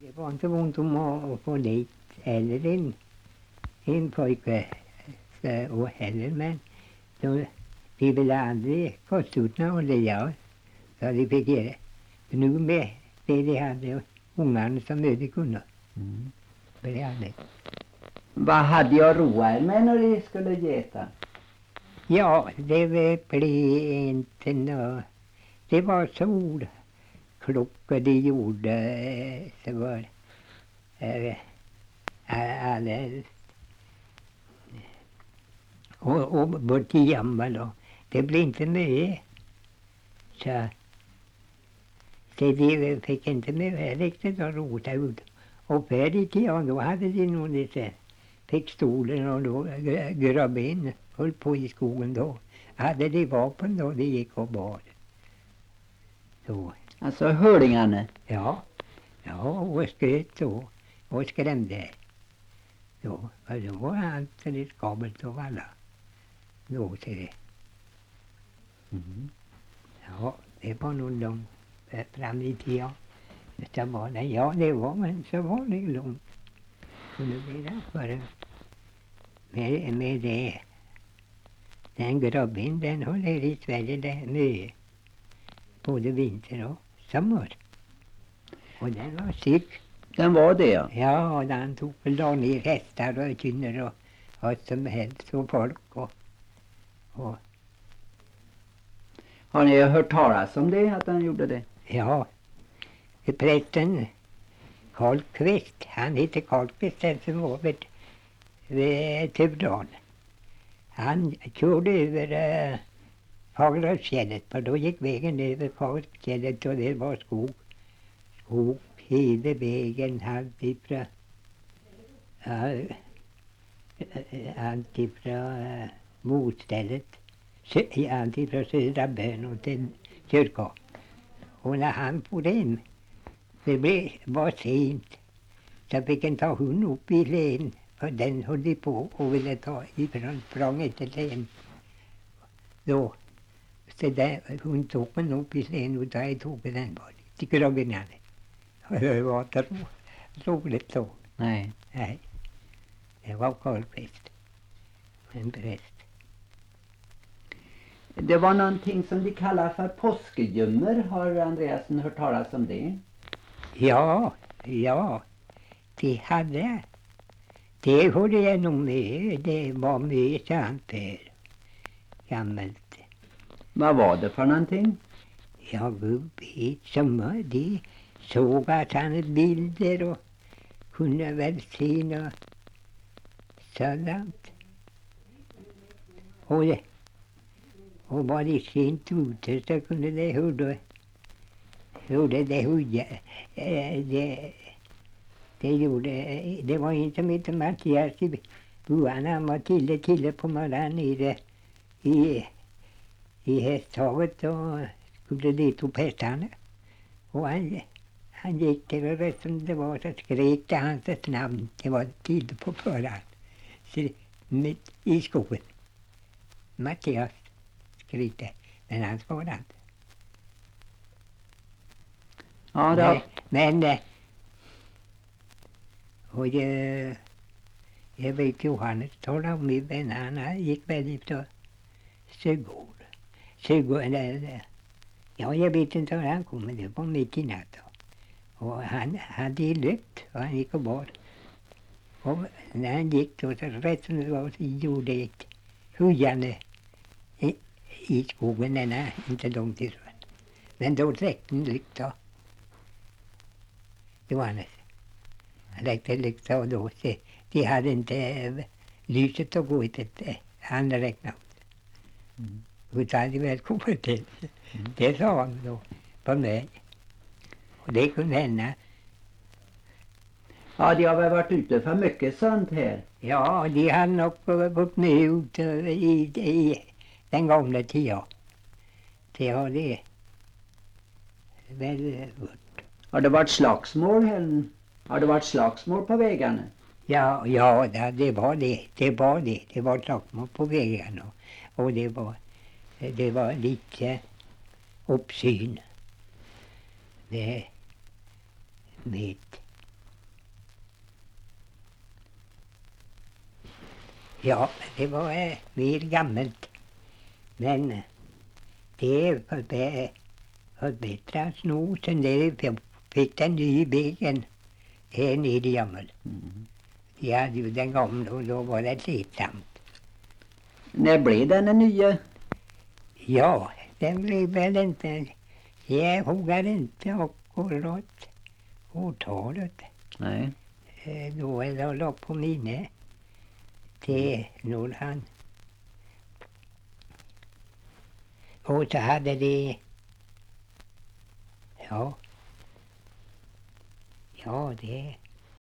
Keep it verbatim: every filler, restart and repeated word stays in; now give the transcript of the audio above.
Det var inte ont om att få dit eller en, en pojke så, och heller, men de, de ville aldrig kosta ut några olja, så de fick göra det. Nu med det de hade, ungarna som möjligt kunde. Mm. För det hade. Vad hade jag roat er med när de skulle geta? Ja, det blev inte nå. Det var solklockor de gjorde, så var äh, alla och, och bort i jamma då. Det blev inte mycket. Så, så de fick inte mycket riktigt att rota ut. Och förr i tiden då hade de nog lite, fick stolen och då grabba in, höll på i skogen då. Hade de vapen då, de gick och bad. Så. Alltså hörlingarna? Ja, ja, och sköt då, och skrämde. Så, och då var allt riskabelt av alla. Då ser det. Mm. Ja, det var nog långt fram i tiden. Det var det, ja det var, men så var det långt. Kunde bli det för med, med det. Den grabben, den håller i Sverige det mycket. Både vinter och sommar. Och den var syk. Den var det, ja. Ja, och den tog väl då ner hästar och kynner och vad som helst och folk och, och har ni hört talas om det, att han gjorde det? ja, prästen Karl Kvist, han heter Karl Kvist, den som var vid, vid Turdal. Han körde över äh, Fagerhultsfjället, för då gick vägen över Fagerhultsfjället och det var skog. Skog hela vägen, alltifrån äh, alltifrån äh, motstället, alltifrån Södra Bön och till kyrkan. Och när han får in, det blev, var sent, så fick han ta hon upp i len, och den höll på och ville ta ifrån språnget till len. Då, så där, hon tog hon upp i len och där tog den bara till grabbarna. Och det var inte ro, roligt så. Nej. Nej, det var Karl Kvist, en präst. Det var någonting som de kallar för påskegömmer. Har Andreasen hört talas om det? Ja, ja, de hade. Det hörde jag nog med. Det var mycket sant för gammalt. Vad var det för någonting? Ja, Gud vet som de såg att han hade bilder och kunde väl se något sådant. Och det, och var det sent ute så kunde det hörde, hörde det höja. Det, det gjorde, det var inte mitt Mattias i buan, han var till till på morgonen nere i, i hästhavet och skulle dit upp hästarna. Och han, han gick till och rätt som det var så skrek det hans namn. Det var tid på förhand. Så mitt i skogen. Mattias skrikte, men han svarade inte. Ja, det... Men, men och jag, jag vet Johannes talade om min vän, han gick väl efter Sögård. Sögård, eller, ja jag vet inte var han kom, men det var mitt i natt. Och han hade lyft och han gick och bar. Och när han gick då så rätt som det var så gjorde ett hujande i, i skogen, denna inte långt ifrån. Men då räckte en lykta. Johannes. Han räckte lykta och då så de hade inte lyset att gå i det. Han räknade ut. Mm. Utan de väl kommit till. Mm. Det sa han då på mig. Och det kunde hända. Ja, de har väl varit ute för mycket sånt här. Ja, de hade nog gått med ut i, i den gamla tiden. Det har det väl varit. Har det varit slagsmål här? Har det varit slagsmål på vägarna? Ja, ja det, det var det. Det var det. Det var slagsmål på vägarna. Och det var, det var lite uppsyn. Det med Ja, det var eh, mer gammalt. Men det förbe- förbättras nog sen det f- fick en ny vägen en i gammal. Mm. De hade ju den gamla och då var det slitsamt. När blev den nya? Ja, den blev väl inte, jag vågar inte akkurat årtalet. Nej. Eh, Då är det lagt på minne. Det är nog han. Och så hade de, ja, ja det